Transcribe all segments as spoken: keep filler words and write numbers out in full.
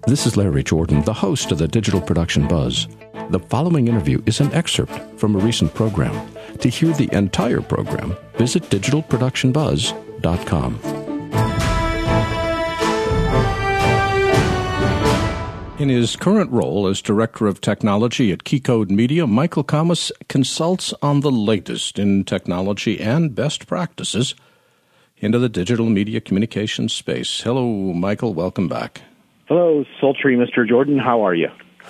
This is Larry Jordan, the host of the Digital Production Buzz. The following interview is an excerpt from a recent program. To hear the entire program, visit digital production buzz dot com. In his current role as Director of Technology at Keycode Media, Michael Kamas consults on the latest in technology and best practices into the digital media communications space. Hello, Michael. Welcome back. Hello, sultry Mister Jordan. How are you?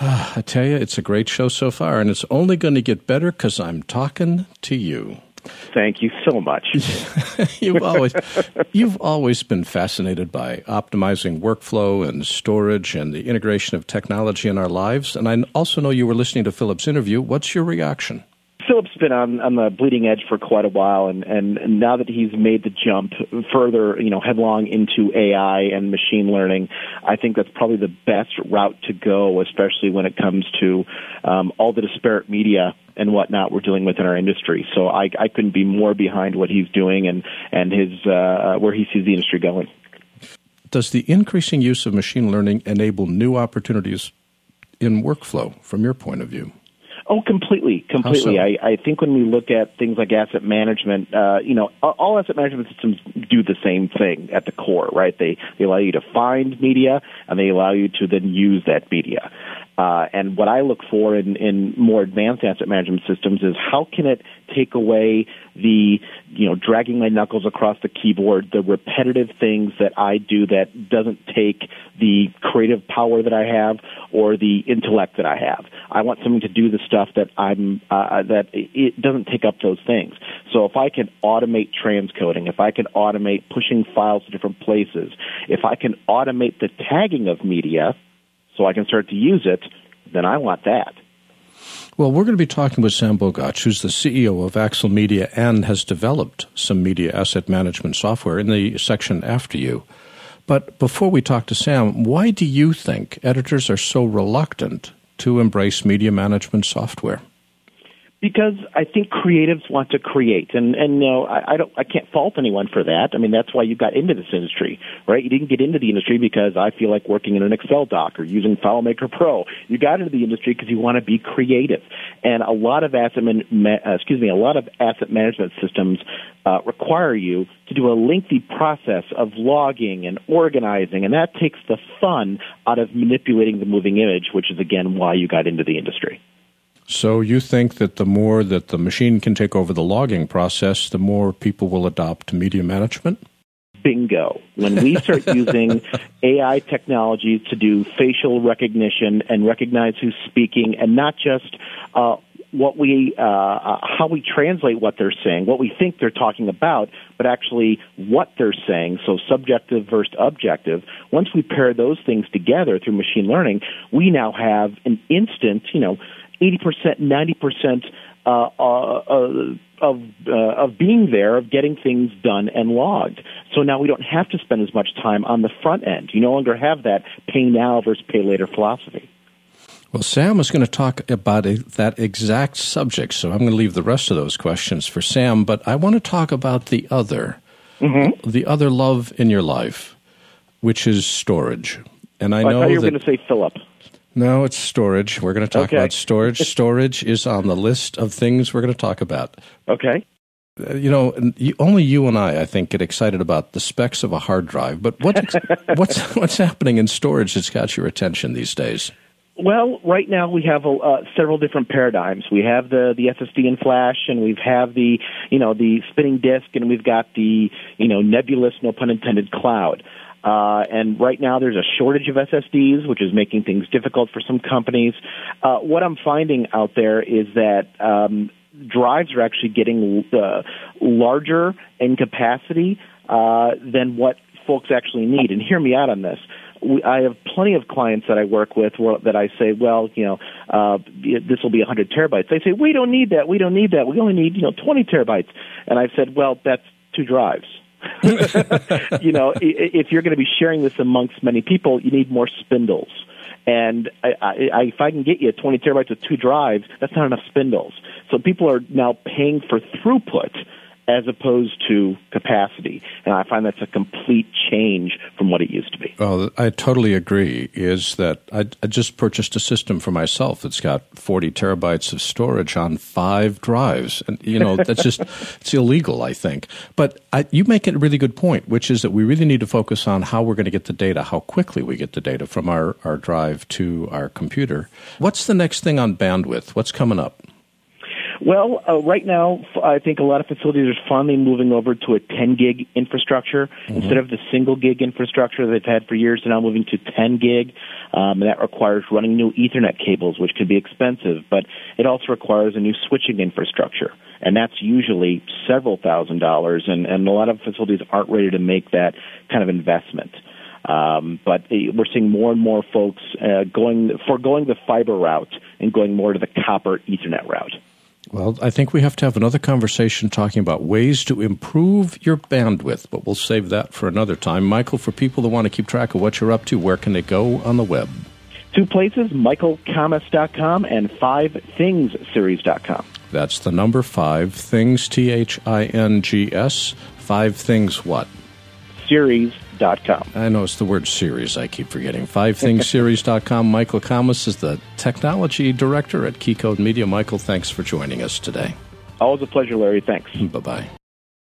I tell you, it's a great show so far, and it's only going to get better because I'm talking to you. Thank you so much. you've always you've always been fascinated by optimizing workflow and storage and the integration of technology in our lives. And I also know you were listening to Philip's interview. What's your reaction? Philip's been on, on the bleeding edge for quite a while, and, and, and now that he's made the jump further, you know, headlong into A I and machine learning, I think that's probably the best route to go, especially when it comes to um, all the disparate media and whatnot we're dealing with in our industry. So I, I couldn't be more behind what he's doing and, and his uh, where he sees the industry going. Does the increasing use of machine learning enable new opportunities in workflow from your point of view? Oh, completely, completely. So? I, I think when we look at things like asset management, uh, you know, all asset management systems do the same thing at the core, right? They, they allow you to find media, and they allow you to then use that media. Uh, and what I look for in, in more advanced asset management systems is how can it take away the, you know, dragging my knuckles across the keyboard, the repetitive things that I do that doesn't take the creative power that I have or the intellect that I have. I want someone to do the stuff that I'm, uh, that it doesn't take up those things. So if I can automate transcoding, if I can automate pushing files to different places, if I can automate the tagging of media, so I can start to use it, then I want that. Well, we're going to be talking with Sam Bogac, who's the C E O of Axle Media and has developed some media asset management software in the section after you. But before we talk to Sam, why do you think editors are so reluctant to embrace media management software? Because I think creatives want to create, and and you know, I, I don't, I can't fault anyone for that. I mean, that's why you got into this industry, right? You didn't get into the industry because I feel like working in an Excel doc or using FileMaker Pro. You got into the industry because you want to be creative, and a lot of asset, man, uh, excuse me, a lot of asset management systems uh, require you to do a lengthy process of logging and organizing, and that takes the fun out of manipulating the moving image, which is again why you got into the industry. So you think that the more that the machine can take over the logging process, the more people will adopt media management? Bingo. When we start using A I technologies to do facial recognition and recognize who's speaking, and not just uh, what we, uh, uh, how we translate what they're saying, what we think they're talking about, but actually what they're saying, so subjective versus objective. Once we pair those things together through machine learning, we now have an instant, you know, eighty percent, ninety percent uh, uh, of uh, of being there, of getting things done and logged. So now we don't have to spend as much time on the front end. You no longer have that pay now versus pay later philosophy. Well, Sam is going to talk about a, that exact subject, so I'm going to leave the rest of those questions for Sam, but I want to talk about the other, mm-hmm. the other love in your life, which is storage. And I oh, know I thought you were that, going to say Philip. No, it's storage. We're going to talk okay. about storage. Storage is on the list of things we're going to talk about. Okay. Uh, you know, you, only you and I, I think, get excited about the specs of a hard drive. But what, what's what's happening in storage that's got your attention these days? Well, right now we have uh, several different paradigms. We have the, the S S D and flash, and we have the, you know, the spinning disk, and we've got the, you know, nebulous, no pun intended, cloud. Uh, and right now there's a shortage of S S Ds, which is making things difficult for some companies. Uh, what I'm finding out there is that um, drives are actually getting uh, larger in capacity uh, than what folks actually need. And hear me out on this. We, I have plenty of clients that I work with where, that I say, well, you know, uh, this will be one hundred terabytes. They say, we don't need that. We don't need that. We only need, you know, twenty terabytes. And I've said, well, that's two drives. You know, if you're going to be sharing this amongst many people, you need more spindles. And I, I, if I can get you twenty terabytes with two drives, that's not enough spindles. So people are now paying for throughput as opposed to capacity. And I find that's a complete change from what it used to be. Oh, I totally agree. Is that I, I just purchased a system for myself that's got forty terabytes of storage on five drives. And, you know, that's just, it's illegal, I think. But I, you make a really good point, which is that we really need to focus on how we're going to get the data, how quickly we get the data from our, our drive to our computer. What's the next thing on bandwidth? What's coming up? Well, uh, right now, I think a lot of facilities are finally moving over to a ten gig infrastructure. Mm-hmm. Instead of the single gig infrastructure they've had for years, they're now moving to ten gig. Um, and that requires running new Ethernet cables, which can be expensive, but it also requires a new switching infrastructure. And that's usually several thousand dollars, and, and a lot of facilities aren't ready to make that kind of investment. Um, but we're seeing more and more folks uh, going foregoing the fiber route and going more to the copper Ethernet route. Well, I think we have to have another conversation talking about ways to improve your bandwidth, but we'll save that for another time. Michael, for people that want to keep track of what you're up to, where can they go on the web? Two places, michael kamas dot com and five things series dot com. That's the number five, things, T H I N G S, five things what? Series dot com. I know it's the word series I keep forgetting. five things series dot com. Michael Kamas is the technology director at Keycode Media. Michael, thanks for joining us today. Always a pleasure, Larry. Thanks. Bye-bye.